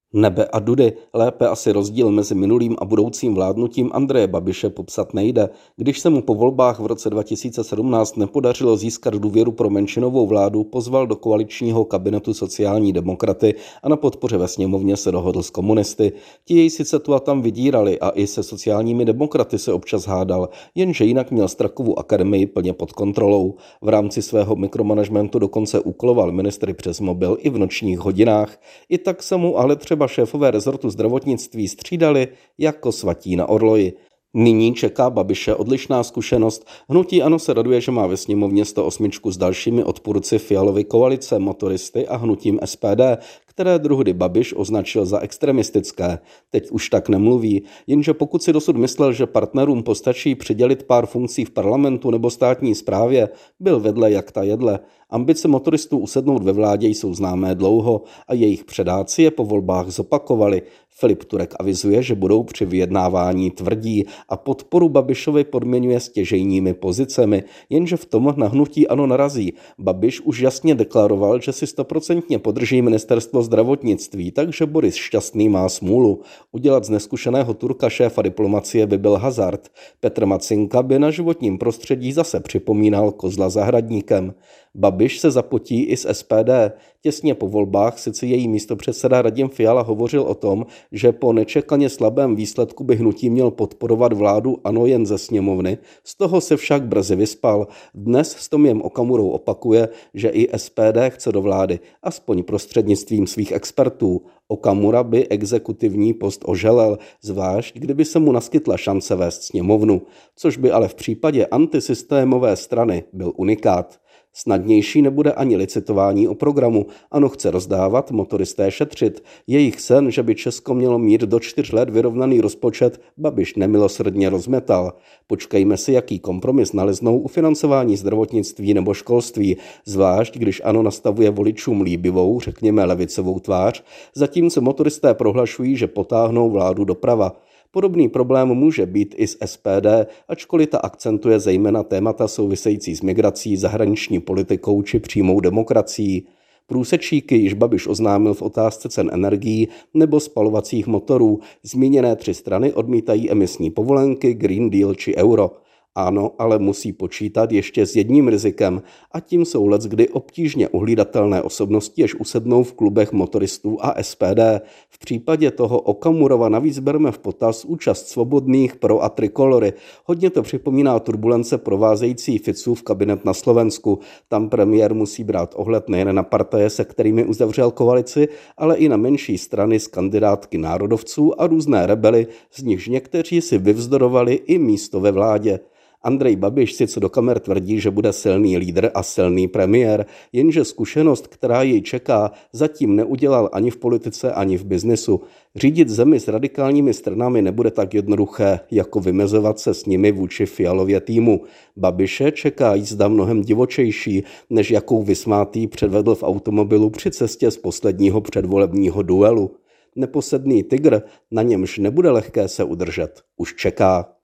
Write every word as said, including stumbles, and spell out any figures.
Nebe a dudy, lépe asi rozdíl mezi minulým a budoucím vládnutím Andreje Babiše popsat nejde. Když se mu po volbách v roce dva tisíce sedmnáct nepodařilo získat důvěru pro menšinovou vládu, pozval do koaličního kabinetu sociální demokraty a na podpoře ve sněmovně se dohodl s komunisty. Ti jej sice tu a tam vydírali a i se sociálními demokraty se občas hádal, jenže jinak měl Strakovu akademii plně pod kontrolou. V rámci svého mikromanagementu dokonce úkoloval ministry přes mobil i v nočních hodinách. I tak se mu ale třeba šéfové rezortu zdravotnictví střídali jako svatí na orloji. Nyní čeká Babiše odlišná zkušenost. Hnutí ANO se raduje, že má ve sněmovně sto osm s dalšími odpůrci Fialovy koalice, Motoristy a hnutím S P D, které druhdy Babiš označil za extremistické. Teď už tak nemluví, jenže pokud si dosud myslel, že partnerům postačí přidělit pár funkcí v parlamentu nebo státní správě, byl vedle jak ta jedle. Ambice motoristů usednout ve vládě jsou známé dlouho a jejich předáci je po volbách zopakovali. Filip Turek avizuje, že budou při vyjednávání tvrdí a podporu Babišovi podměňuje stěžejními pozicemi, jenže v tom na hnutí ANO narazí. Babiš už jasně deklaroval, že si stoprocentně podrží ministerstvo zdravotnictví, takže Boris Šťastný má smůlu. Udělat z neskušeného Turka šéfa diplomacie by byl hazard. Petr Macinka by na životním prostředí zase připomínal kozla zahradníkem. Babiš se zapotí i s S P D. Těsně po volbách sice její místopředseda Radim Fiala hovořil o tom, že po nečekaně slabém výsledku by hnutí měl podporovat vládu ANO jen ze sněmovny, z toho se však brzy vyspal. Dnes s Tomiem Okamurou opakuje, že i S P D chce do vlády, aspoň prostřednictvím svých expertů. Okamura by exekutivní post oželel, zvlášť kdyby se mu naskytla šance vést sněmovnu, což by ale v případě antisystémové strany byl unikát. Snadnější nebude ani licitování o programu. ANO chce rozdávat, motoristé šetřit. Jejich sen, že by Česko mělo mít do čtyř let vyrovnaný rozpočet, Babiš nemilosrdně rozmetal. Počkejme si, jaký kompromis naleznou u financování zdravotnictví nebo školství, zvlášť když ANO nastavuje voličům líbivou, řekněme levicovou tvář, zatímco motoristé prohlašují, že potáhnou vládu doprava. Podobný problém může být i s S P D, ačkoliv ta akcentuje zejména témata související s migrací, zahraniční politikou či přímou demokracií. Průsečíky již Babiš oznámil v otázce cen energií nebo spalovacích motorů. Zmíněné tři strany odmítají emisní povolenky, Green Deal či euro. Ano, ale musí počítat ještě s jedním rizikem a tím jsou leckdy obtížně uhlídatelné osobnosti, jež usednou v klubech motoristů a S P D. V případě toho Okamurova navíc berme v potaz účast svobodných pro a trikolory. Hodně to připomíná turbulence provázející Ficův kabinet na Slovensku. Tam premiér musí brát ohled nejen na partaje, se kterými uzavřel koalici, ale i na menší strany z kandidátky národovců a různé rebely, z nichž někteří si vyvzdorovali i místo ve vládě. Andrej Babiš sice do kamer tvrdí, že bude silný lídr a silný premiér, jenže zkušenost, která jej čeká, zatím neudělal ani v politice, ani v biznesu. Řídit zemi s radikálními stranami nebude tak jednoduché, jako vymezovat se s nimi vůči Fialově týmu. Babiše čeká jízda mnohem divočejší, než jakou vysmátý předvedl v automobilu při cestě z posledního předvolebního duelu. Neposedný tygr, na němž nebude lehké se udržet, už čeká.